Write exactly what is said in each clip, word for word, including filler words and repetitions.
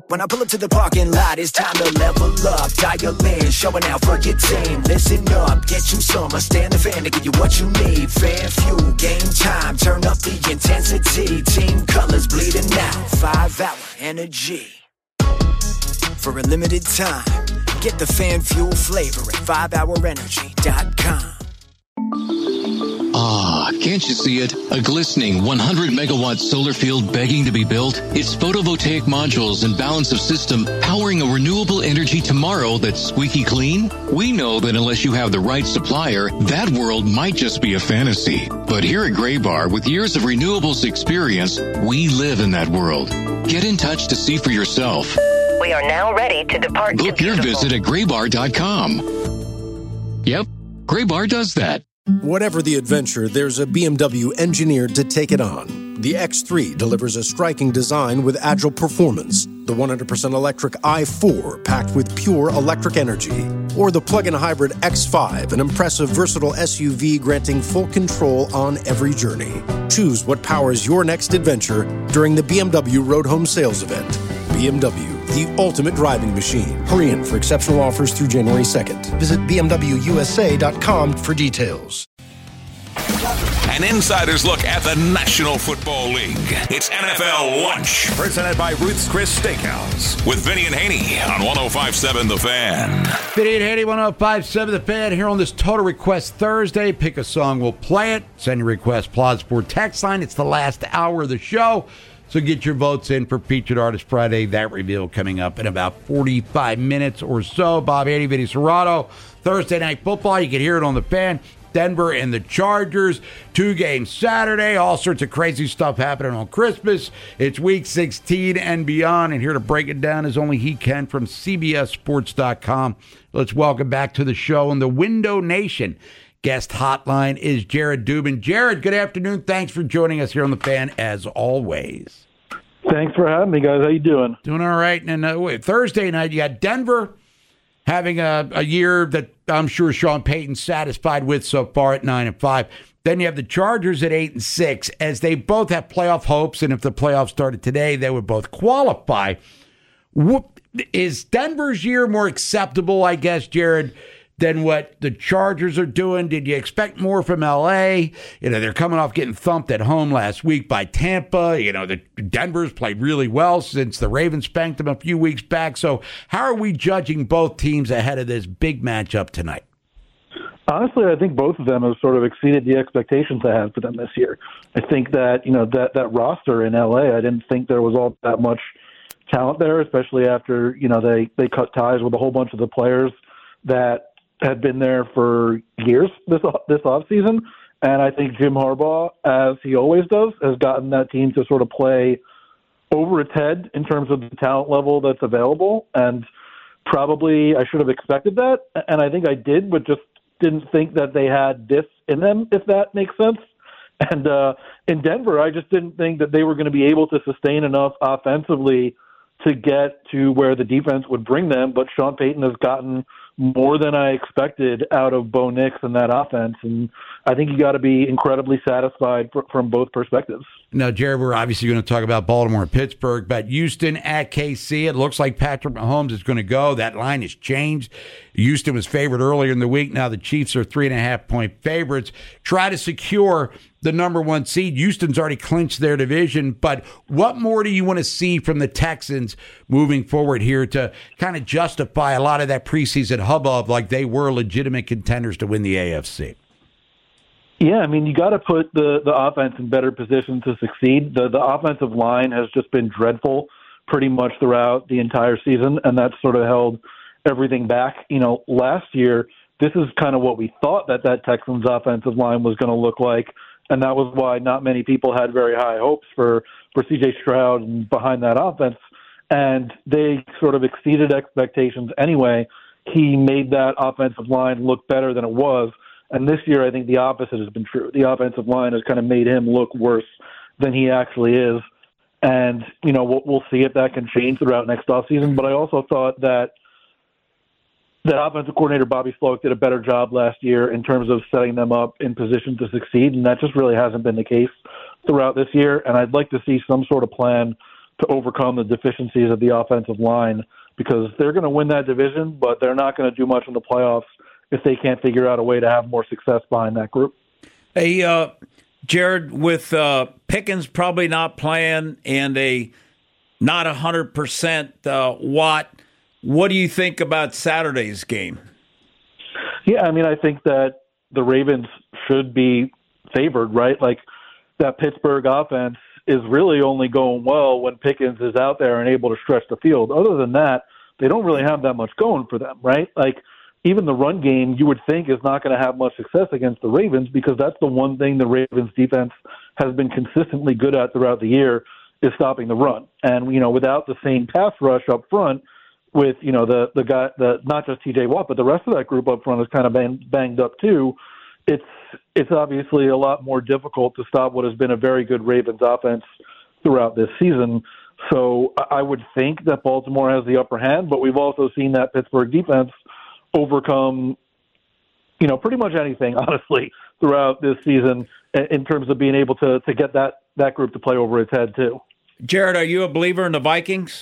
When I pull up to the parking lot, it's time to level up. Dial in, showing out for your team. Listen up, get you some. I stand the fan to give you what you need. Fan fuel, game time, turn up the intensity. Team colors bleeding out, five hour energy. For a limited time, get the fan fuel flavor at five hour energy dot com. Ah, can't you see it? A glistening one hundred megawatt solar field begging to be built? Its photovoltaic modules and balance of system powering a renewable energy tomorrow that's squeaky clean? We know that unless you have the right supplier, that world might just be a fantasy. But here at Graybar, with years of renewables experience, we live in that world. Get in touch to see for yourself. We are now ready to depart. Book your visit at graybar dot com. Yep, Graybar does that. Whatever the adventure, there's a B M W engineered to take it on. The X three delivers a striking design with agile performance. The one hundred percent electric i four packed with pure electric energy. Or the plug-in hybrid X five, an impressive versatile S U V granting full control on every journey. Choose what powers your next adventure during the B M W Road Home Sales Event. B M W, the ultimate driving machine. Hurry in for exceptional offers through January second. Visit b m w u s a dot com for details. An insider's look at the National Football League. It's N F L Lunch. Presented by Ruth's Chris Steakhouse. With Vinny and Haney on one oh five point seven The Fan. Vinny and Haney, one oh five point seven The Fan. Here on this Total Request Thursday. Pick a song, we'll play it. Send your request, Plaza Sport text line. It's the last hour of the show. So get your votes in for Featured Artist Friday. That reveal coming up in about forty-five minutes or so. Bob Haney, Vinny Serrato. Thursday Night Football. You can hear it on The Fan. Denver and the Chargers. Two games Saturday. All sorts of crazy stuff happening on Christmas. It's week sixteen and beyond. And here to break it down is only he can from C B S Sports dot com. Let's welcome back to the show in the Window Nation. Guest hotline is Jared Dubin. Jared, good afternoon. Thanks for joining us here on The Fan, as always. Thanks for having me, guys. How you doing? Doing all right. And uh, wait, Thursday night, you got Denver having a, a year that I'm sure Sean Payton's satisfied with so far at nine and five. Then you have the Chargers at eight and six, as they both have playoff hopes, and if the playoffs started today, they would both qualify. Whoop, is Denver's year more acceptable, I guess, Jared, than what the Chargers are doing? Did you expect more from L A? You know, they're coming off getting thumped at home last week by Tampa. You know, the Denver's played really well since the Ravens spanked them a few weeks back. So how are we judging both teams ahead of this big matchup tonight? Honestly, I think both of them have sort of exceeded the expectations I had for them this year. I think that, you know, that, that roster in L A, I didn't think there was all that much talent there, especially after, you know, they, they cut ties with a whole bunch of the players that had been there for years this this offseason. And I think Jim Harbaugh, as he always does, has gotten that team to sort of play over its head in terms of the talent level that's available. And probably I should have expected that. And I think I did, but just didn't think that they had this in them, if that makes sense. And uh, in Denver, I just didn't think that they were going to be able to sustain enough offensively to get to where the defense would bring them. But Sean Payton has gotten more than I expected out of Bo Nix and that offense. And I think you got to be incredibly satisfied fr- from both perspectives. Now, Jared, we're obviously going to talk about Baltimore and Pittsburgh, but Houston at K C, it looks like Patrick Mahomes is going to go. That line has changed. Houston was favored earlier in the week. Now the Chiefs are three and a half point favorites. Try to secure the number one seed. Houston's already clinched their division, but what more do you want to see from the Texans moving forward here to kind of justify a lot of that preseason hubbub like they were legitimate contenders to win the A F C? Yeah, I mean, you got to put the, the offense in better position to succeed. The the offensive line has just been dreadful pretty much throughout the entire season, and that's sort of held everything back. You know, last year, this is kind of what we thought that that Texans offensive line was going to look like, and that was why not many people had very high hopes for, for C J Stroud and behind that offense. And they sort of exceeded expectations anyway. He made that offensive line look better than it was. And this year, I think the opposite has been true. The offensive line has kind of made him look worse than he actually is. And, you know, we'll, we'll see if that can change throughout next offseason. But I also thought that that offensive coordinator, Bobby Sloak, did a better job last year in terms of setting them up in position to succeed. And that just really hasn't been the case throughout this year. And I'd like to see some sort of plan to overcome the deficiencies of the offensive line, because they're going to win that division, but they're not going to do much in the playoffs if they can't figure out a way to have more success behind that group. Hey, uh, Jared, with uh, Pickens probably not playing and a not one hundred percent uh, Watt, what do you think about Saturday's game? Yeah, I mean, I think that the Ravens should be favored, right? Like, that Pittsburgh offense is really only going well when Pickens is out there and able to stretch the field. Other than that, they don't really have that much going for them, right? Like, even the run game, you would think, is not going to have much success against the Ravens, because that's the one thing the Ravens defense has been consistently good at throughout the year, is stopping the run. And, you know, without the same pass rush up front with, you know, the, the guy, the not just T J Watt, but the rest of that group up front is kind of bang, banged up too, it's it's obviously a lot more difficult to stop what has been a very good Ravens offense throughout this season. So I would think that Baltimore has the upper hand, but we've also seen that Pittsburgh defense overcome, you know, pretty much anything, honestly, throughout this season in terms of being able to, to get that, that group to play over its head, too. Jared, are you a believer in the Vikings?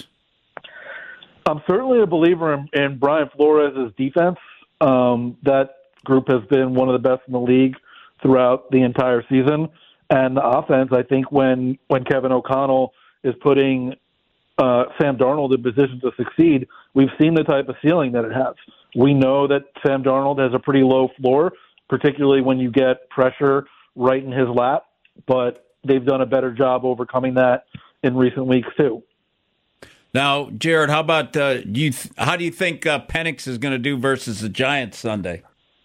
I'm certainly a believer in, in Brian Flores' defense. Um, that group has been one of the best in the league throughout the entire season. And the offense, I think when, when Kevin O'Connell is putting uh, Sam Darnold in position to succeed, we've seen the type of ceiling that it has. We know that Sam Darnold has a pretty low floor, particularly when you get pressure right in his lap, but they've done a better job overcoming that in recent weeks too. Now, Jared, how about uh, you? Th- how do you think uh, Penix is going to do versus the Giants Sunday?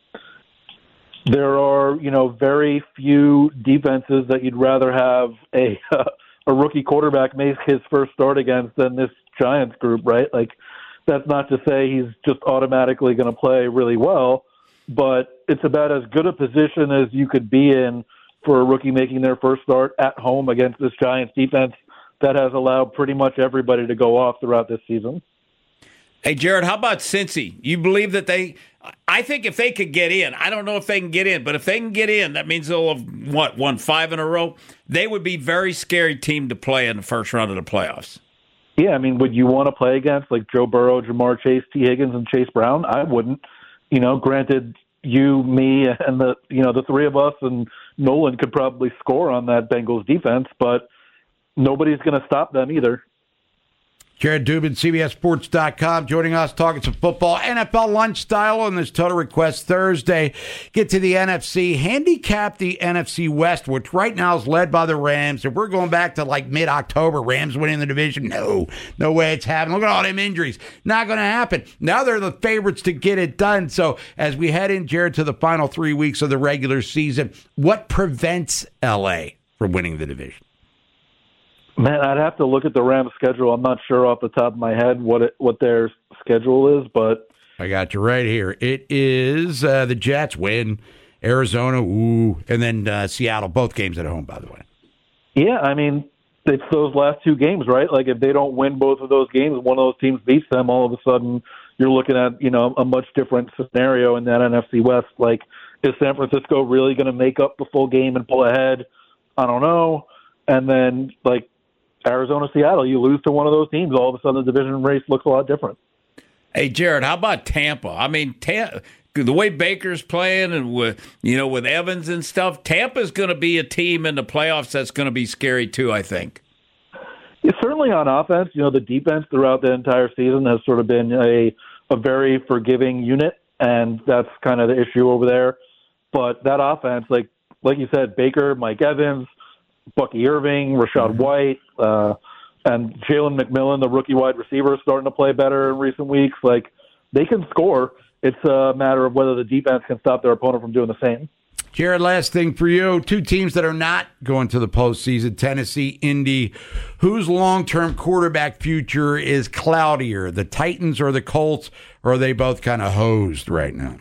There are, you know, very few defenses that you'd rather have a uh, a rookie quarterback make his first start against than this Giants group, right? Like, that's not to say he's just automatically going to play really well, but it's about as good a position as you could be in for a rookie making their first start at home against this Giants defense that has allowed pretty much everybody to go off throughout this season. Hey, Jared, how about Cincy? You believe that they – I think if they could get in, I don't know if they can get in, but if they can get in, that means they'll have, what, won five in a row? They would be a very scary team to play in the first round of the playoffs. Yeah, I mean, would you want to play against, like, Joe Burrow, Jamar Chase, T. Higgins, and Chase Brown? I wouldn't. You know, granted, you, me, and the, you know, the three of us and Nolan could probably score on that Bengals defense, but nobody's going to stop them either. Jared Dubin, C B S Sports dot com, joining us, talking some football, N F L lunch style on this Total Request Thursday. Get to the N F C, handicap the N F C West, which right now is led by the Rams. If we're going back to like mid-October, Rams winning the division, no, no way it's happening. Look at all them injuries. Not going to happen. Now they're the favorites to get it done. So as we head in, Jared, to the final three weeks of the regular season, what prevents L A from winning the division? Man, I'd have to look at the Rams' schedule. I'm not sure off the top of my head what it, what their schedule is, but I got you right here. It is uh, the Jets win, Arizona, ooh, and then uh, Seattle. Both games at home, by the way. Yeah, I mean, it's those last two games, right? Like, if they don't win both of those games, one of those teams beats them, all of a sudden you're looking at, you know, a much different scenario in that N F C West. Like, is San Francisco really going to make up the full game and pull ahead? I don't know. And then, like, Arizona, Seattle, you lose to one of those teams, all of a sudden the division race looks a lot different. Hey, Jared, how about Tampa? I mean, Tampa, the way Baker's playing and with, you know, with Evans and stuff, Tampa's going to be a team in the playoffs that's going to be scary too, I think. Yeah, certainly on offense. You know, the defense throughout the entire season has sort of been a, a very forgiving unit, and that's kind of the issue over there. But that offense, like like you said, Baker, Mike Evans, Bucky Irving, Rashad White, uh, and Jalen McMillan, the rookie wide receiver, is starting to play better in recent weeks. Like, they can score. It's a matter of whether the defense can stop their opponent from doing the same. Jared, last thing for you. Two teams that are not going to the postseason, Tennessee, Indy. Whose long-term quarterback future is cloudier, the Titans or the Colts, or are they both kind of hosed right now?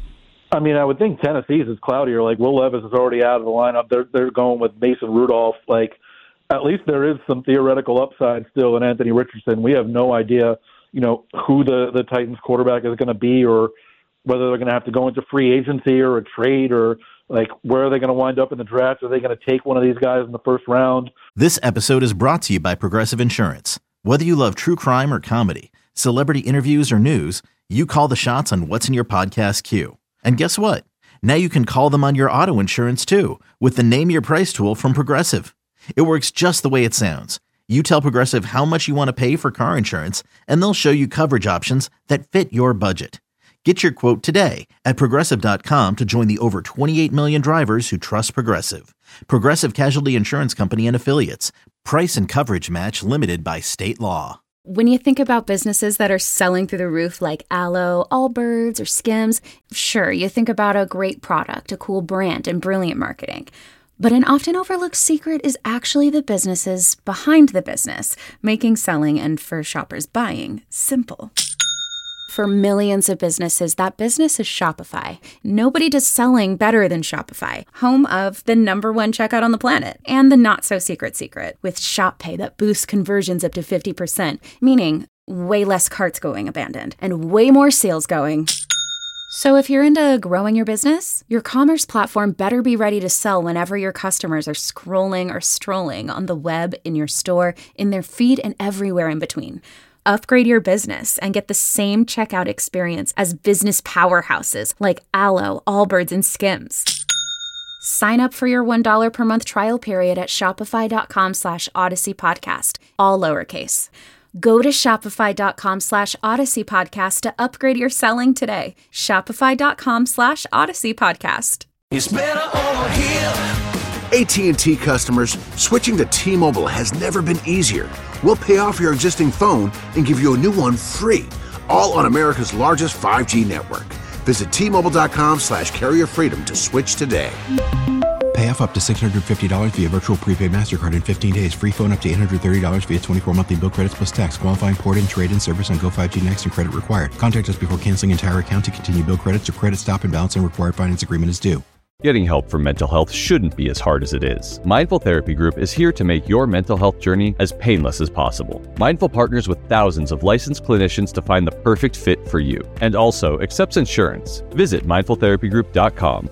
I mean, I would think Tennessee's is cloudier. Like, Will Levis is already out of the lineup. They're they're going with Mason Rudolph. Like, at least there is some theoretical upside still in Anthony Richardson. We have no idea, you know, who the, the Titans quarterback is going to be, or whether they're going to have to go into free agency or a trade, or Like, where are they going to wind up in the draft? Are they going to take one of these guys in the first round? This episode is brought to you by Progressive Insurance. Whether you love true crime or comedy, celebrity interviews or news, you call the shots on what's in your podcast queue. And guess what? Now you can call them on your auto insurance too with the Name Your Price tool from Progressive. It works just the way it sounds. You tell Progressive how much you want to pay for car insurance, and they'll show you coverage options that fit your budget. Get your quote today at Progressive dot com to join the over twenty-eight million drivers who trust Progressive. Progressive Casualty Insurance Company and Affiliates. Price and coverage match limited by state law. When you think about businesses that are selling through the roof like Aloe, Allbirds, or Skims, sure, you think about a great product, a cool brand, and brilliant marketing. But an often overlooked secret is actually the businesses behind the business, making selling and, for shoppers, buying simple. For millions of businesses, that business is Shopify. Nobody does selling better than Shopify, home of the number one checkout on the planet and the not-so-secret secret with Shop Pay that boosts conversions up to fifty percent, meaning way less carts going abandoned and way more sales going. So if you're into growing your business, your commerce platform better be ready to sell whenever your customers are scrolling or strolling on the web, in your store, in their feed, and everywhere in between. Upgrade your business and get the same checkout experience as business powerhouses like Aloe, Allbirds, and Skims. Sign up for your one dollar per month trial period at shopify.com slash Odyssey Podcast, all lowercase. Go to shopify.com slash Odyssey Podcast to upgrade your selling today. Shopify.com slash Odyssey Podcast. It's better over here. A T and T customers, switching to T-Mobile has never been easier. We'll pay off your existing phone and give you a new one free, all on America's largest five G network. Visit T-Mobile.com slash carrier freedom to switch today. Pay off up to six hundred fifty dollars via virtual prepaid MasterCard in fifteen days. Free phone up to eight hundred thirty dollars via twenty-four monthly bill credits plus tax. Qualifying port-in, trade-in service on Go five G Next and credit required. Contact us before canceling entire account to continue bill credits or credit stop and balance and required finance agreement is due. Getting help for mental health shouldn't be as hard as it is. Mindful Therapy Group is here to make your mental health journey as painless as possible. Mindful partners with thousands of licensed clinicians to find the perfect fit for you, and also accepts insurance. Visit mindful therapy group dot com.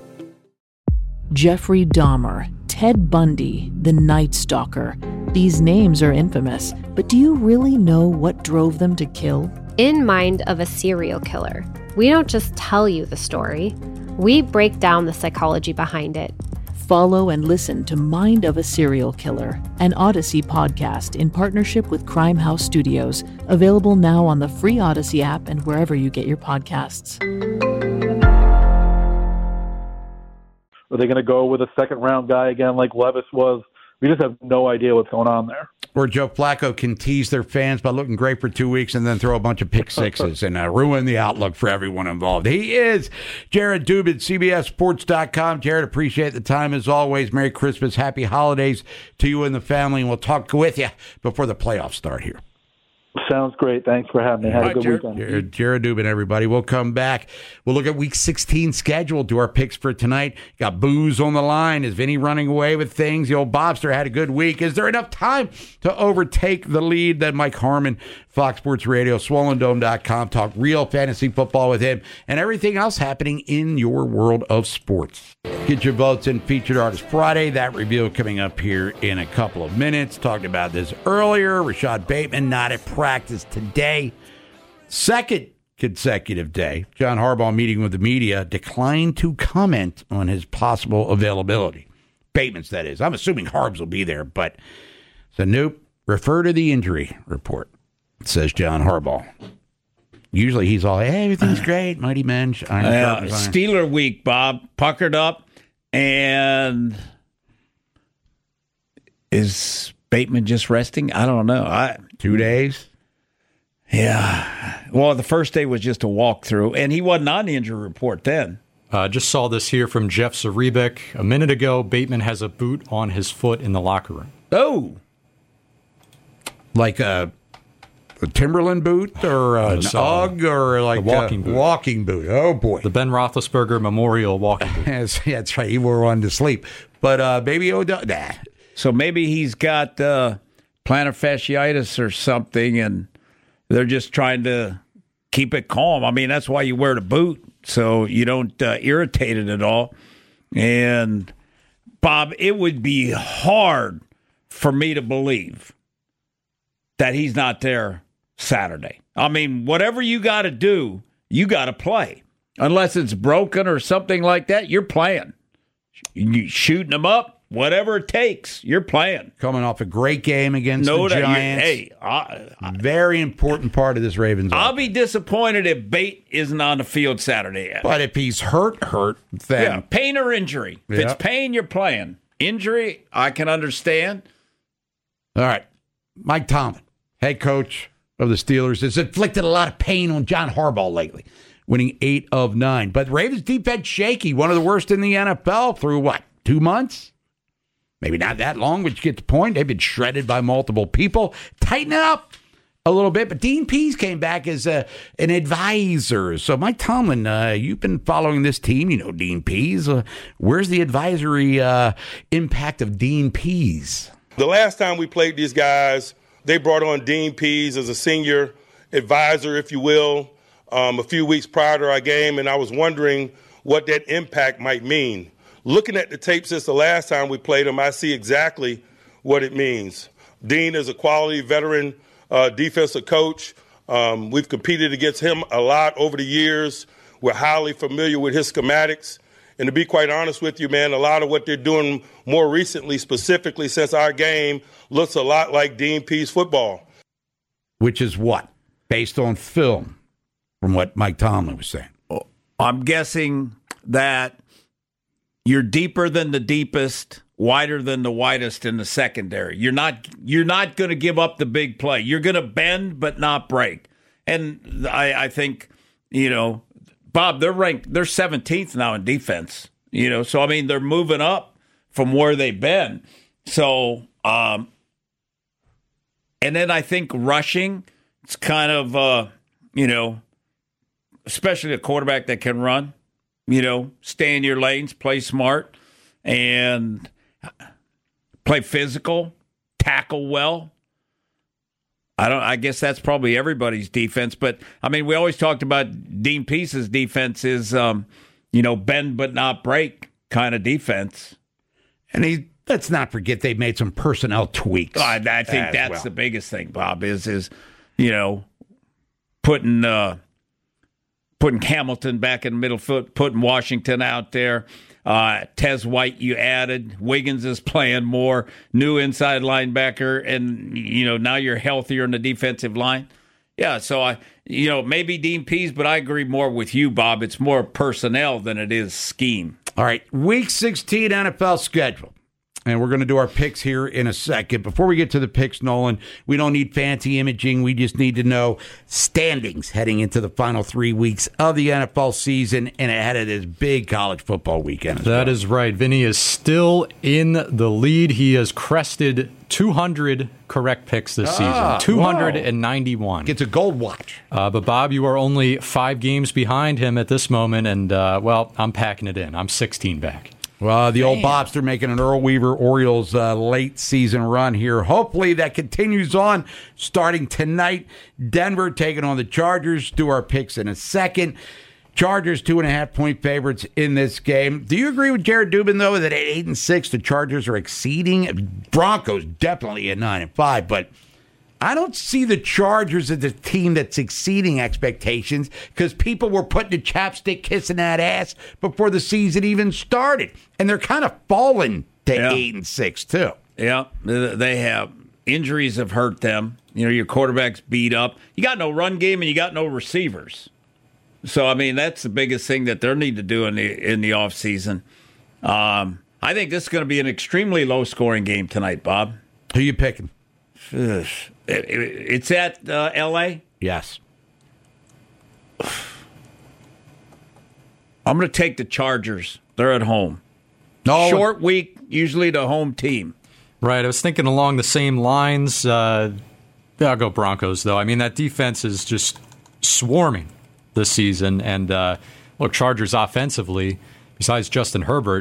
Jeffrey Dahmer, Ted Bundy, the Night Stalker. These names are infamous, but do you really know what drove them to kill? In Mind of a Serial Killer, we don't just tell you the story. We break down the psychology behind it. Follow and listen to Mind of a Serial Killer, an Odyssey podcast in partnership with Crime House Studios, available now on the free Odyssey app and wherever you get your podcasts. Are they going to go with a second-round guy again like Levis was? We just have no idea what's going on there. Or Joe Flacco can tease their fans by looking great for two weeks and then throw a bunch of pick sixes and uh, ruin the outlook for everyone involved. He is Jared Dubin, C B S Sports dot com. Jared, appreciate the time as always. Merry Christmas, happy holidays to you and the family, and we'll talk with you before the playoffs start here. Sounds great. Thanks for having me. Have All a good right, weekend. Jared, Jared Dubin, everybody. We'll come back. We'll look at Week sixteen schedule, do our picks for tonight. Got booze on the line. Is Vinny running away with things? The old Bobster had a good week. Is there enough time to overtake the lead that Mike Harmon, Fox Sports Radio, swollen dome dot com, talk real fantasy football with him, and everything else happening in your world of sports. Get your votes in Featured Artist Friday. That review coming up here in a couple of minutes. Talked about this earlier. Rashad Bateman not at practice today. Second consecutive day, John Harbaugh meeting with the media declined to comment on his possible availability. Bateman's, that is. I'm assuming Harbs will be there, but so nope. Refer to the injury report, says John Harbaugh. Usually he's all, hey, everything's great, mighty men. Uh, Steeler week, Bob, puckered up, and is Bateman just resting? I don't know. I, Two days? Yeah. Well, the first day was just a walkthrough, and he wasn't on the injury report then. Uh, just saw this here from Jeff Zarebek. A minute ago, Bateman has a boot on his foot in the locker room. Oh. Like a, a Timberland boot or a, an Ugg or like a walking a boot. walking boot. Oh, boy. The Ben Roethlisberger Memorial walking boot. Yes, yeah, that's right. He wore one to sleep. But uh, baby Odell, nah. So maybe he's got uh, plantar fasciitis or something, and they're just trying to keep it calm. I mean, that's why you wear the boot, so you don't uh, irritate it at all. And, Bob, it would be hard for me to believe that he's not there Saturday. I mean, whatever you got to do, you got to play. Unless it's broken or something like that, you're playing. You shooting them up, whatever it takes, you're playing. Coming off a great game against no, the Giants. Hey, I, I, very important part of this Ravens. I'll offense. be disappointed if Bate isn't on the field Saturday. Yet. But if he's hurt, hurt, then yeah, pain or injury. If yeah. it's pain, you're playing. Injury, I can understand. All right, Mike Tomlin, head coach of the Steelers, has inflicted a lot of pain on John Harbaugh lately, winning eight of nine. But Ravens defense shaky, one of the worst in the N F L through what, two months? Maybe not that long, but you get the point. They've been shredded by multiple people. Tighten it up a little bit. But Dean Pease came back as a, an advisor. So, Mike Tomlin, uh, you've been following this team. You know Dean Pease. Uh, where's the advisory uh, impact of Dean Pease? The last time we played these guys, they brought on Dean Pease as a senior advisor, if you will, um, a few weeks prior to our game, and I was wondering what that impact might mean. Looking at the tape since the last time we played him, I see exactly what it means. Dean is a quality veteran uh, defensive coach. Um, we've competed against him a lot over the years. We're highly familiar with his schematics. And to be quite honest with you, man, a lot of what they're doing more recently, specifically since our game, looks a lot like Dean Pease football. Which is what? Based on film, from what Mike Tomlin was saying. I'm guessing that you're deeper than the deepest, wider than the widest in the secondary. You're not you're not going to give up the big play. You're going to bend but not break. And I, I think, you know, Bob, they're ranked, they're seventeenth now in defense. You know, so I mean, they're moving up from where they've been. So, um, and then I think rushing, it's kind of, uh, you know, especially a quarterback that can run, you know, stay in your lanes, play smart, and play physical, tackle well. I don't. I guess that's probably everybody's defense, but I mean, we always talked about Dean Pease's defense is, um, you know, bend but not break kind of defense. And he, let's not forget they made some personnel tweaks. I, I think that's well. the biggest thing, Bob. Is is you know putting uh, putting Hamilton back in the middle foot, putting Washington out there. Uh, Tez White, you added. Wiggins is playing more. New inside linebacker, and you know now you're healthier in the defensive line. Yeah, so I, you know, maybe Dean Pease, but I agree more with you, Bob. It's more personnel than it is scheme. All right, Week sixteen N F L schedule. And we're going to do our picks here in a second. Before we get to the picks, Nolan, we don't need fancy imaging. We just need to know standings heading into the final three weeks of the N F L season and ahead of this big college football weekend. That well. is right. Vinny is still in the lead. He has crested two hundred correct picks this ah, season. two hundred ninety-one. Whoa. Gets a gold watch. Uh, but, Bob, you are only five games behind him at this moment. And, uh, well, I'm packing it in. I'm sixteen back. Well, the old Bobster making an Earl Weaver Orioles uh, late season run here. Hopefully that continues on starting tonight. Denver taking on the Chargers. Do our picks in a second. Chargers two and a half point favorites in this game. Do you agree with Jared Dubin though that at eight and six the Chargers are exceeding? Broncos definitely at nine and five, but I don't see the Chargers as a team that's exceeding expectations because people were putting the chapstick kissing that ass before the season even started. And they're kind of falling to yeah. eight and six, too. Yeah, they have. Injuries have hurt them. You know, your quarterback's beat up. You got no run game and you got no receivers. So, I mean, that's the biggest thing that they need to do in the in the offseason. Um, I think this is going to be an extremely low-scoring game tonight, Bob. Who you picking? It's at uh, L A? Yes. I'm going to take the Chargers. They're at home. No. Short week, usually the home team. Right. I was thinking along the same lines. Uh, I'll go Broncos, though. I mean, that defense is just swarming this season. And, uh, look, Chargers offensively, besides Justin Herbert,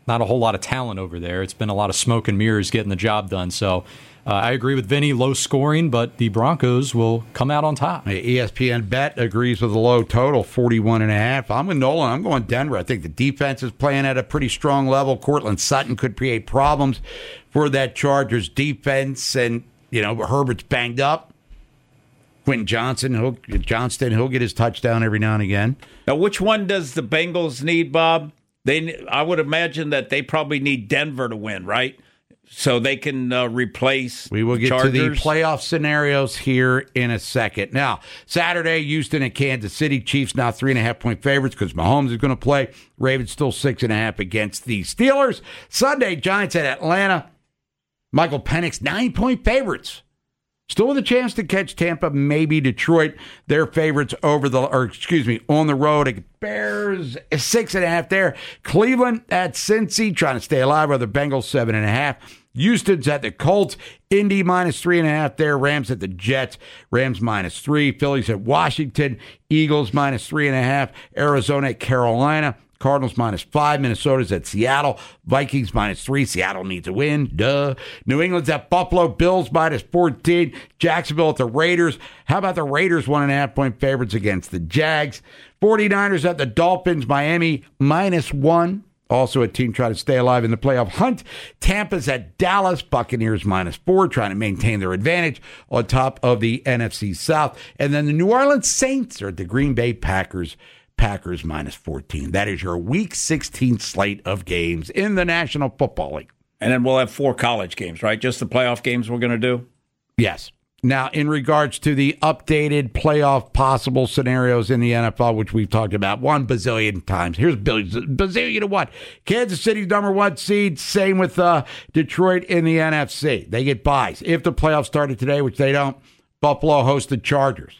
not a whole lot of talent over there. It's been a lot of smoke and mirrors getting the job done. So uh, I agree with Vinny, low scoring, but the Broncos will come out on top. E S P N Bet agrees with the low total, forty-one and a half. I'm with Nolan. I'm going Denver. I think the defense is playing at a pretty strong level. Cortland Sutton could create problems for that Chargers defense, and you know Herbert's banged up. Quentin Johnson, he'll, Johnston, he'll get his touchdown every now and again. Now, which one does the Bengals need, Bob? They, I would imagine that they probably need Denver to win, right? So they can uh, replace We will get Chargers. to the playoff scenarios here in a second. Now, Saturday, Houston and Kansas City. Chiefs now three and a half point favorites because Mahomes is going to play. Ravens still six and a half against the Steelers. Sunday, Giants at Atlanta. Michael Penix, nine point favorites. Still with a chance to catch Tampa, maybe Detroit. Their favorites over the, or excuse me, on the road. Bears, six and a half there. Cleveland at Cincy, trying to stay alive with the Bengals, seven and a half. Houston's at the Colts. Indy minus three and a half there. Rams at the Jets. Rams minus three. Phillies at Washington. Eagles minus three and a half. Arizona at Carolina. Cardinals minus five. Minnesota's at Seattle. Vikings minus three. Seattle needs a win. Duh. New England's at Buffalo. Bills minus fourteen. Jacksonville at the Raiders. How about the Raiders one and a half point favorites against the Jags? 49ers at the Dolphins. Miami minus one. Also a team trying to stay alive in the playoff hunt. Tampa's at Dallas. Buccaneers minus four, trying to maintain their advantage on top of the N F C South. And then the New Orleans Saints are at the Green Bay Packers. Packers minus fourteen. That is your Week sixteen slate of games in the National Football League. And then we'll have four college games, right? Just the playoff games we're going to do? Yes. Now, in regards to the updated playoff possible scenarios in the N F L, which we've talked about one bazillion times. Here's bazillion to what? Kansas City's number one seed. Same with uh, Detroit in the N F C. They get buys. If the playoffs started today, which they don't, Buffalo hosts the Chargers.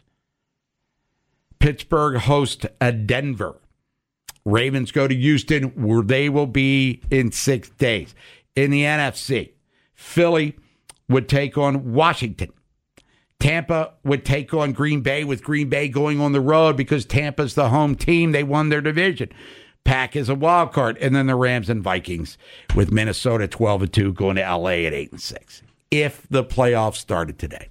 Pittsburgh hosts a Denver. Ravens go to Houston, where they will be in six days. In the N F C, Philly would take on Washington. Tampa would take on Green Bay, with Green Bay going on the road because Tampa's the home team. They won their division. Pack is a wild card. And then the Rams and Vikings with Minnesota twelve and two going to L A at eight and six. If the playoffs started today.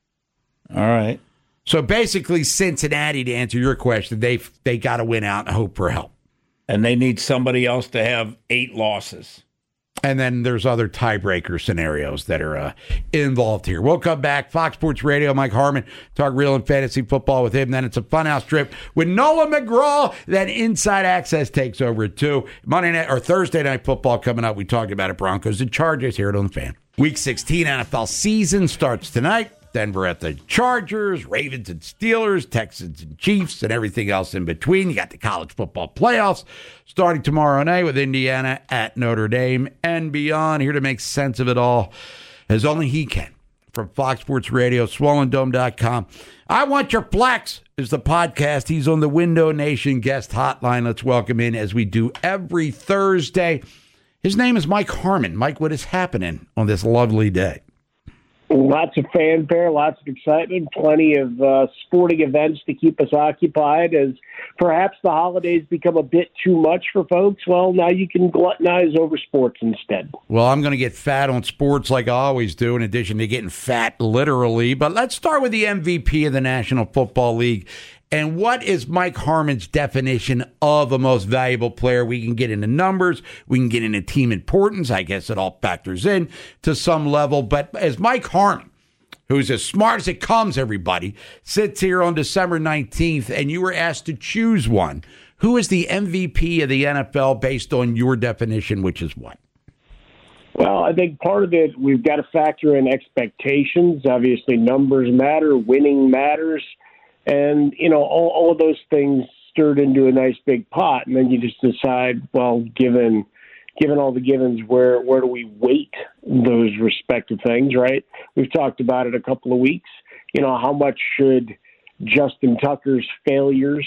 All right. So basically, Cincinnati, to answer your question, they they got to win out and hope for help. And they need somebody else to have eight losses. And then there's other tiebreaker scenarios that are uh, involved here. We'll come back. Fox Sports Radio, Mike Harmon, talk real and fantasy football with him. Then it's a funhouse trip with Nolan McGraw. Then Inside Access takes over at two. Monday night or Thursday night football coming up. We talked about it. Broncos and Chargers here at On the Fan. Week sixteen N F L season starts tonight. Denver at the Chargers, Ravens and Steelers, Texans and Chiefs, and everything else in between. You got the college football playoffs starting tomorrow night with Indiana at Notre Dame and beyond. Here to make sense of it all, as only he can, from Fox Sports Radio, swollen dome dot com. I Want Your Flex is the podcast. He's on the Window Nation guest hotline. Let's welcome in, as we do every Thursday. His name is Mike Harmon. Mike, what is happening on this lovely day? Lots of fanfare, lots of excitement, plenty of uh, sporting events to keep us occupied. As perhaps the holidays become a bit too much for folks, well, now you can gluttonize over sports instead. Well, I'm going to get fat on sports like I always do, in addition to getting fat literally. But let's start with the M V P of the National Football League. And what is Mike Harmon's definition of a most valuable player? We can get into numbers. We can get into team importance. I guess it all factors in to some level. But as Mike Harmon, who's as smart as it comes, everybody, sits here on December nineteenth, and you were asked to choose one, who is the M V P of the N F L based on your definition, which is what? Well, I think part of it, we've got to factor in expectations. Obviously, numbers matter. Winning matters. And, you know, all, all of those things stirred into a nice big pot. And then you just decide, well, given given all the givens, where, where do we weight those respective things, right? We've talked about it a couple of weeks. You know, how much should Justin Tucker's failures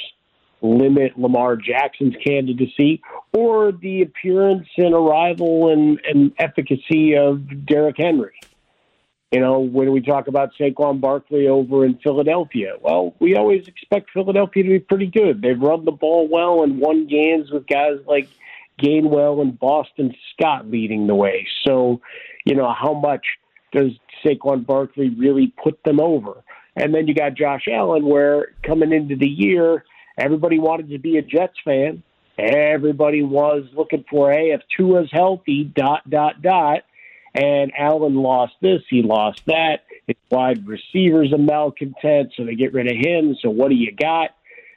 limit Lamar Jackson's candidacy, or the appearance and arrival and, and efficacy of Derrick Henry? You know, when we talk about Saquon Barkley over in Philadelphia, well, we always expect Philadelphia to be pretty good. They've run the ball well and won games with guys like Gainwell and Boston Scott leading the way. So, you know, how much does Saquon Barkley really put them over? And then you got Josh Allen, where coming into the year, everybody wanted to be a Jets fan. Everybody was looking for, hey, if Tua's healthy, dot, dot, dot. And Allen lost this, he lost that. His wide receivers are malcontent, so they get rid of him. So what do you got?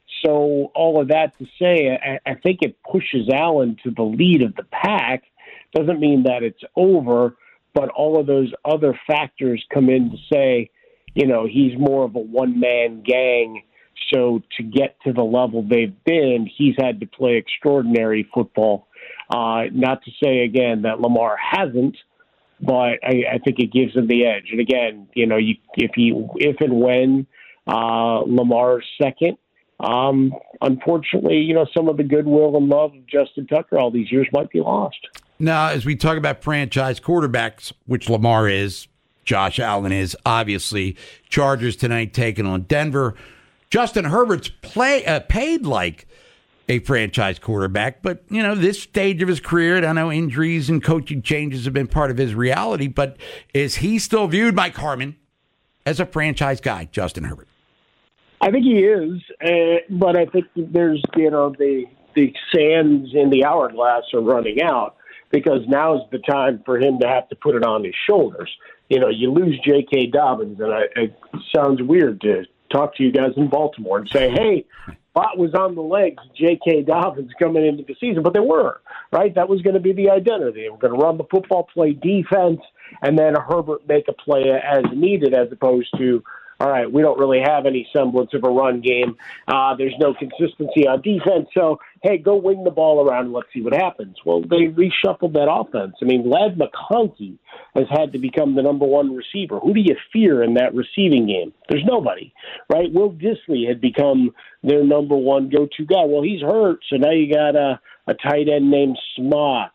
So all of that to say, I, I think it pushes Allen to the lead of the pack. Doesn't mean that it's over, but all of those other factors come in to say, you know, he's more of a one-man gang. So to get to the level they've been, he's had to play extraordinary football. Uh, not to say, again, that Lamar hasn't, but I, I think it gives him the edge. And again, you know, you, if he, if and when uh, Lamar's second, um, unfortunately, you know, some of the goodwill and love of Justin Tucker all these years might be lost. Now, as we talk about franchise quarterbacks, which Lamar is, Josh Allen is, obviously, Chargers tonight taking on Denver. Justin Herbert's play uh, paid like a franchise quarterback, but, you know, this stage of his career, and I know injuries and coaching changes have been part of his reality, but is he still viewed, Mike Harmon, as a franchise guy, Justin Herbert? I think he is, uh, but I think there's, you know, the, the sands in the hourglass are running out, because now's the time for him to have to put it on his shoulders. You know, you lose J K. Dobbins, and I, it sounds weird to talk to you guys in Baltimore and say, hey, Bot was on the legs, J K. Dobbins coming into the season, but they were, right? That was going to be the identity. They were going to run the football, play defense, and then Herbert make a play as needed, as opposed to, all right, we don't really have any semblance of a run game. Uh, there's no consistency on defense. So, hey, go wing the ball around and let's see what happens. Well, they reshuffled that offense. I mean, Ladd McConkey has had to become the number one receiver. Who do you fear in that receiving game? There's nobody, right? Will Dissly had become their number one go-to guy. Well, he's hurt, so now you got a, a tight end named Smart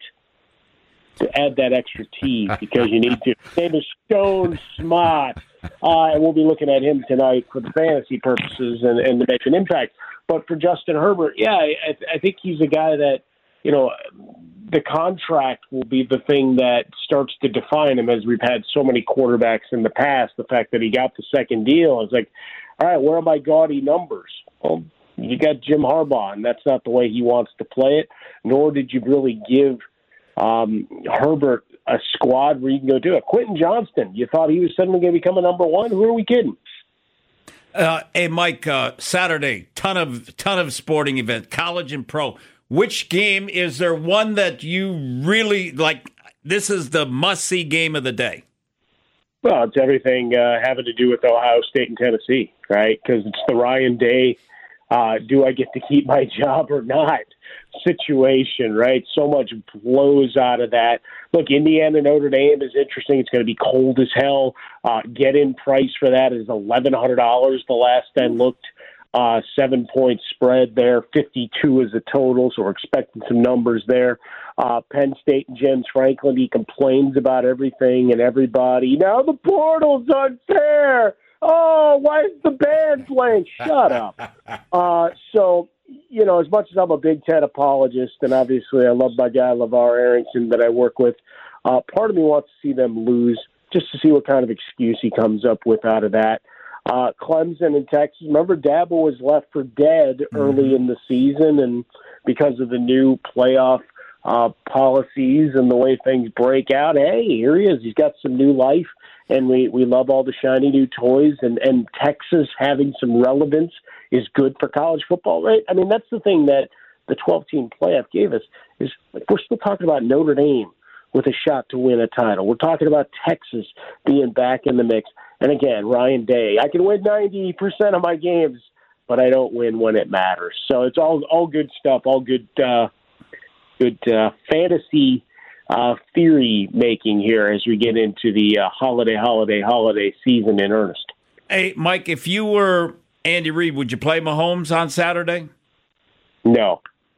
to add that extra T because you need to. His name is Stone Smart. Uh, and we'll be looking at him tonight for the fantasy purposes and, and to make an impact. But for Justin Herbert, yeah, I, I think he's a guy that, you know, the contract will be the thing that starts to define him, as we've had so many quarterbacks in the past. The fact that he got the second deal, it's like, all right, where are my gaudy numbers? Well, you got Jim Harbaugh, and that's not the way he wants to play it, nor did you really give um, Herbert a squad where you can go do it. Quentin Johnston, you thought he was suddenly going to become a number one? Who are we kidding? Uh, hey, Mike, uh, Saturday, ton of ton of sporting events, college and pro. Which game, is there one that you really, like, this is the must-see game of the day? Well, it's everything uh, having to do with Ohio State and Tennessee, right? Because it's the Ryan Day, uh, do I get to keep my job or not situation, right? So much flows out of that. Look, Indiana Notre Dame is interesting. It's going to be cold as hell. Uh, get-in price for that is eleven hundred dollars the last I looked. Uh, seven-point spread there, fifty-two is the total, so we're expecting some numbers there. Uh, Penn State and James Franklin, he complains about everything and everybody. Now the portal's unfair. Oh, why is the band playing? Shut up. Uh, so, you know, as much as I'm a Big Ten apologist, and obviously I love my guy LeVar Arrington that I work with, uh, part of me wants to see them lose just to see what kind of excuse he comes up with out of that. Uh, Clemson and Texas, remember Dabo was left for dead mm-hmm. early in the season, and because of the new playoff uh, policies and the way things break out, hey, here he is. He's got some new life, and we, we love all the shiny new toys, and, and Texas having some relevance is good for college football, right? I mean, that's the thing that the twelve-team playoff gave us, is like, we're still talking about Notre Dame with a shot to win a title. We're talking about Texas being back in the mix. And again, Ryan Day, I can win ninety percent of my games, but I don't win when it matters. So it's all all good stuff, all good uh, good uh, fantasy uh, theory making here as we get into the uh, holiday, holiday, holiday season in earnest. Hey, Mike, if you were Andy Reid, would you play Mahomes on Saturday? No.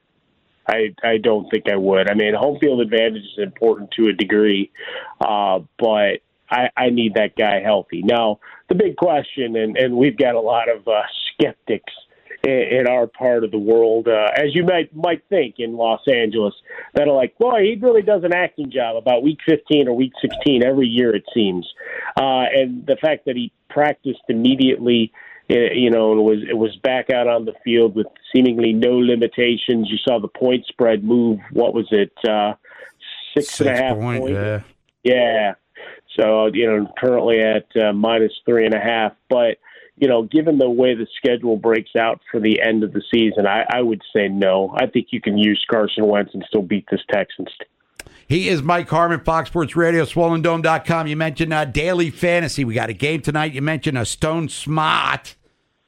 I, I don't think I would. I mean, home field advantage is important to a degree, uh, but I, I need that guy healthy. Now, the big question, and, and we've got a lot of uh, skeptics in, in our part of the world, uh, as you might might think in Los Angeles, that are like, boy, he really does an acting job about week fifteen or week sixteen every year, it seems. Uh, and the fact that he practiced immediately, you know, and was it was back out on the field with seemingly no limitations. You saw the point spread move. What was it? Uh, six, six and a half point, points. Yeah. Yeah. So, you know, currently at uh, minus three and a half. But, you know, given the way the schedule breaks out for the end of the season, I, I would say no. I think you can use Carson Wentz and still beat this Texans team. He is Mike Harmon, Fox Sports Radio, swollen dome dot com. You mentioned uh, daily fantasy. We got a game tonight. You mentioned a Stone Smart.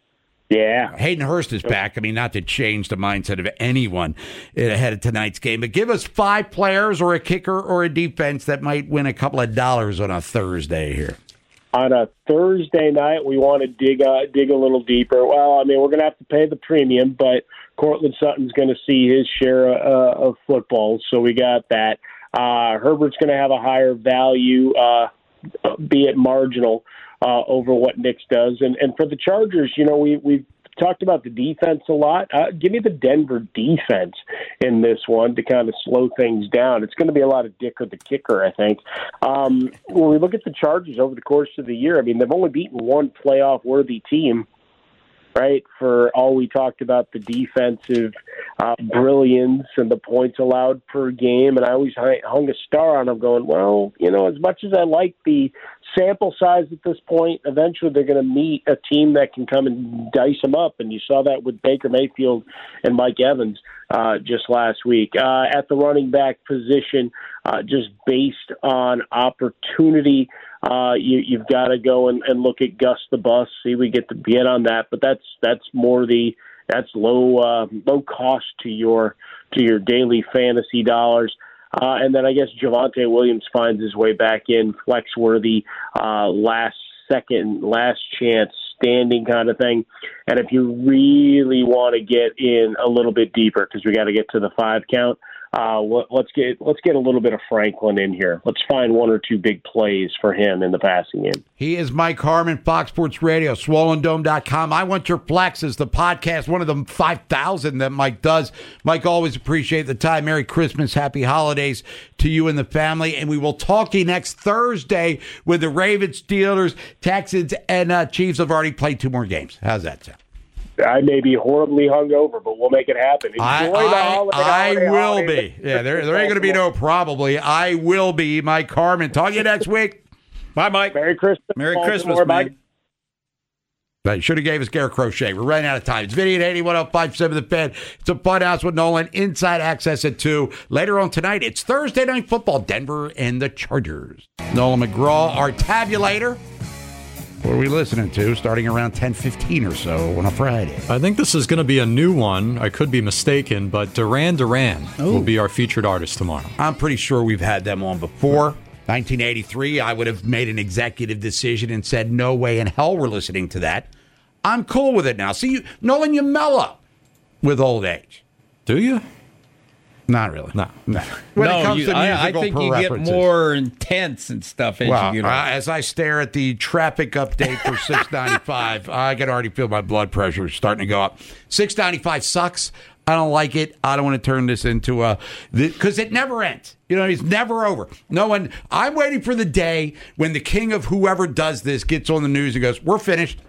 Yeah. Hayden Hurst is back. I mean, not to change the mindset of anyone ahead of tonight's game, but give us five players or a kicker or a defense that might win a couple of dollars on a Thursday here. On a Thursday night, we want to dig uh, dig a little deeper. Well, I mean, we're going to have to pay the premium, but Cortland Sutton's going to see his share uh, of football, so we got that. Uh, Herbert's going to have a higher value, uh, be it marginal, uh, over what Nix does. And and for the Chargers, you know, we, we've talked about the defense a lot. Uh, give me the Denver defense in this one to kind of slow things down. It's going to be a lot of Dicker the kicker, I think. Um, when we look at the Chargers over the course of the year, I mean, they've only beaten one playoff-worthy team, right, for all we talked about the defensive uh, brilliance and the points allowed per game. And I always hung a star on them going, well, you know, as much as I like the sample size at this point, eventually they're going to meet a team that can come and dice them up. And you saw that with Baker Mayfield and Mike Evans uh, just last week. Uh, at the running back position, uh, just based on opportunity, Uh, you, you've got to go and, and look at Gus the Bus. See, we get to get on that, but that's that's more the that's low uh, low cost to your to your daily fantasy dollars. Uh, and then I guess Javonte Williams finds his way back in, flex worthy, uh, last second, last chance standing kind of thing. And if you really want to get in a little bit deeper, because we got to get to the five count. Uh, let's get let's get a little bit of Franklin in here. Let's find one or two big plays for him in the passing game. He is Mike Harmon, Fox Sports Radio, swollen dome dot com. I Want Your Flexes, the podcast, one of the five thousand that Mike does. Mike, always appreciate the time. Merry Christmas, happy holidays to you and the family. And we will talk to you next Thursday with the Ravens, Steelers, Texans, and uh, Chiefs have already played two more games. How's that sound? I may be horribly hungover, but we'll make it happen. Enjoy I, the I, holiday, I holiday, will holiday. be. Yeah, there, there ain't going to be no probably. I will be. Mike Harmon. Talk to you next week. Bye, Mike. Merry Christmas. Merry Baltimore. Christmas, man. Bye. Should have gave us Garrett Crochet. We're running out of time. It's Vinny at eighty-one oh five seven The Fan. It's a fun house with Nolan. Inside Access at two. Later on tonight, it's Thursday Night Football. Denver and the Chargers. Nolan McGraw, our tabulator. What are we listening to starting around ten fifteen or so on a Friday? I think this is going to be a new one. I could be mistaken, but Duran Duran Ooh. will be our featured artist tomorrow. I'm pretty sure we've had them on before. nineteen eighty-three, I would have made an executive decision and said, no way in hell we're listening to that. I'm cool with it now. See, you, Nolan, you mellow with old age. Do you? Not really. No. No. When no, it comes you, to I, I musical think you get preferences. more intense and stuff as Well, you get uh, older. as I stare at the traffic update for six ninety-five, I can already feel my blood pressure starting to go up. six ninety-five sucks. I don't like it. I don't want to turn this into a... Because it never ends. You know, it's never over. No one... I'm waiting for the day when the king of whoever does this gets on the news and goes, we're finished.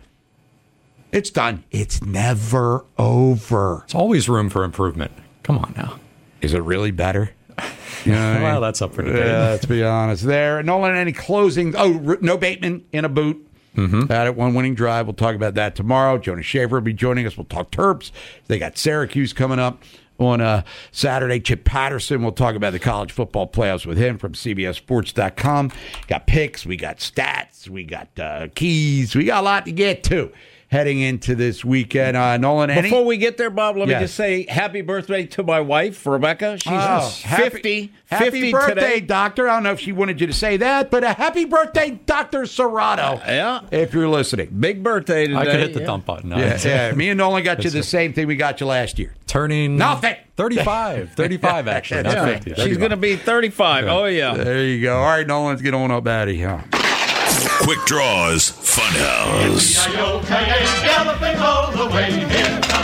It's done. It's never over. There's always room for improvement. Come on now. Is it really better? You know what I mean? Well, that's up for debate. Yeah, let's be honest. There, Nolan, any closing? Oh, no Bateman in a boot. Mm-hmm. Had it one winning drive. We'll talk about that tomorrow. Jonas Shaver will be joining us. We'll talk Terps. They got Syracuse coming up on uh, Saturday. Chip Patterson. We'll talk about the college football playoffs with him from C B S Sports dot com. Got picks. We got stats. We got uh, keys. We got a lot to get to heading into this weekend. Uh, Nolan, any? Before we get there, Bob, let Yes. me just say happy birthday to my wife, Rebecca. She's Oh, fifty. Happy, fifty happy birthday, today. Doctor. I don't know if she wanted you to say that, but a happy birthday, Doctor Serrato. Yeah. If you're listening. Big birthday today. I could hit the yeah. dump button. Yeah, yeah. Me and Nolan got you That's the it. same thing we got you last year. Turning Nothing. thirty-five. thirty-five, actually. Not Yeah. fifty. She's going to be thirty-five. Yeah. Oh, yeah. There you go. All right, Nolan, let's get on up out of here. Quick Draws Funhouse. Galloping all the way, here comes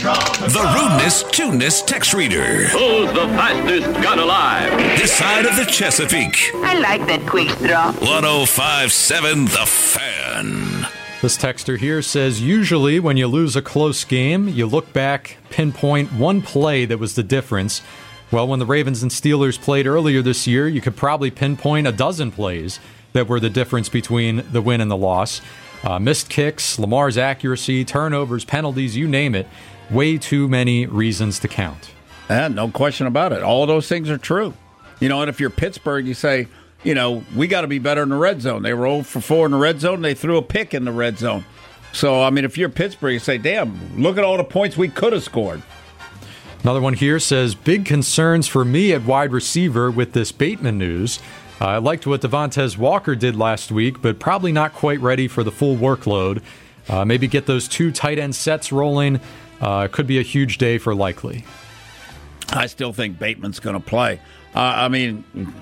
The Rudeness Tuneness text reader. Who's the fastest gun alive? This side of the Chesapeake. I like that quick draw. one oh five point seven The Fan. This texter here says, usually when you lose a close game, you look back, pinpoint one play that was the difference. Well, when the Ravens and Steelers played earlier this year, you could probably pinpoint a dozen plays that were the difference between the win and the loss. Uh, missed kicks, Lamar's accuracy, turnovers, penalties, you name it. Way too many reasons to count. And no question about it. All those things are true. You know, and if you're Pittsburgh, you say, you know, we got to be better in the red zone. They were oh for four in the red zone. They threw a pick in the red zone. So, I mean, if you're Pittsburgh, you say, damn, look at all the points we could have scored. Another one here says, big concerns for me at wide receiver with this Bateman news. Uh, I liked what Devontae Walker did last week, but probably not quite ready for the full workload. Uh, maybe get those two tight end sets rolling. Uh, could be a huge day for Likely. I still think Bateman's going to play. Uh, I mean...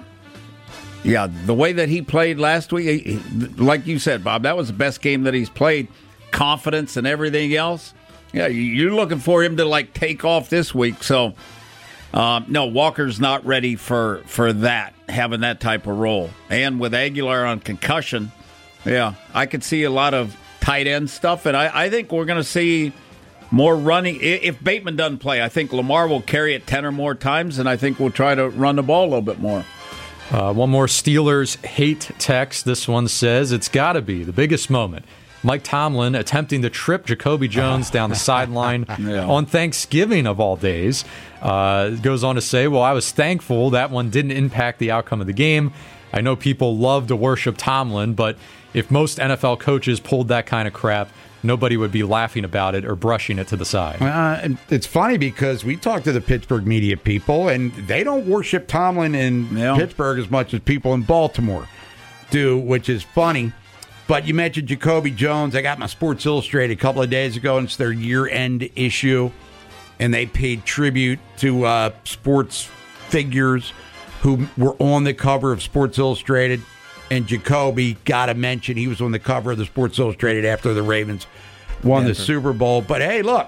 Yeah, the way that he played last week, he, like you said, Bob, that was the best game that he's played. Confidence and everything else. Yeah, you're looking for him to, like, take off this week. So, um, no, Walker's not ready for, for that, having that type of role. And with Aguilar on concussion, yeah, I could see a lot of tight end stuff. And I, I think we're going to see more running. If Bateman doesn't play, I think Lamar will carry it ten or more times, and I think we'll try to run the ball a little bit more. Uh, one more Steelers hate text. This one says, it's got to be the biggest moment. Mike Tomlin attempting to trip Jacoby Jones down the sideline yeah. on Thanksgiving of all days. Uh, goes on to say, well, I was thankful that one didn't impact the outcome of the game. I know people love to worship Tomlin, but if most N F L coaches pulled that kind of crap, nobody would be laughing about it or brushing it to the side. Uh, it's funny because we talk to the Pittsburgh media people, and they don't worship Tomlin in yeah. Pittsburgh as much as people in Baltimore do, which is funny. But you mentioned Jacoby Jones. I got my Sports Illustrated a couple of days ago, and it's their year-end issue, and they paid tribute to uh, sports figures who were on the cover of Sports Illustrated. And Jacoby, got to mention, he was on the cover of the Sports Illustrated after the Ravens won the Super Bowl. But, hey, look,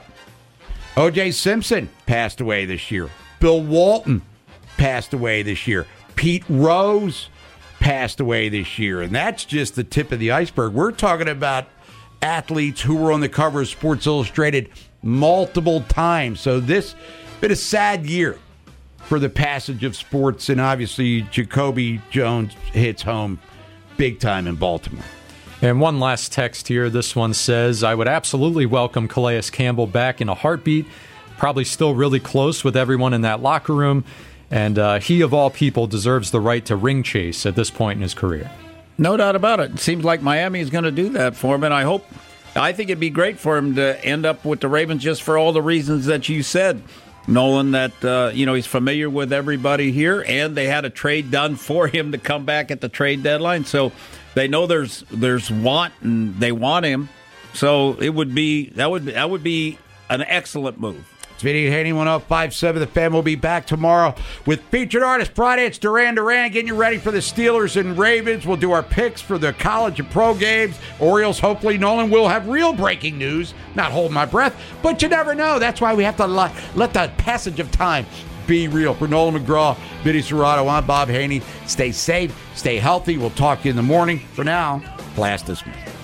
O J Simpson passed away this year. Bill Walton passed away this year. Pete Rose passed away this year. And that's just the tip of the iceberg. We're talking about athletes who were on the cover of Sports Illustrated multiple times. So this has been a sad year for the passage of sports, and obviously Jacoby Jones hits home big time in Baltimore. And one last text here. This one says, I would absolutely welcome Calais Campbell back in a heartbeat. Probably still really close with everyone in that locker room. And uh, he, of all people, deserves the right to ring chase at this point in his career. No doubt about it. It seems like Miami is going to do that for him, and I hope, I think it'd be great for him to end up with the Ravens just for all the reasons that you said, Nolan, that uh, you know, he's familiar with everybody here, and they had a trade done for him to come back at the trade deadline. So they know there's there's want, and they want him. So it would be that would that would be an excellent move. It's Vinny Haney, one oh five point seven. The Fan will be back tomorrow with Featured Artist Friday. It's Duran Duran getting you ready for the Steelers and Ravens. We'll do our picks for the college and pro games. Orioles, hopefully, Nolan will have real breaking news. Not holding my breath, but you never know. That's why we have to let, let the passage of time be real. For Nolan McGraw, Vinny Serrato, I'm Bob Haney. Stay safe, stay healthy. We'll talk to you in the morning. For now, Blast Smith.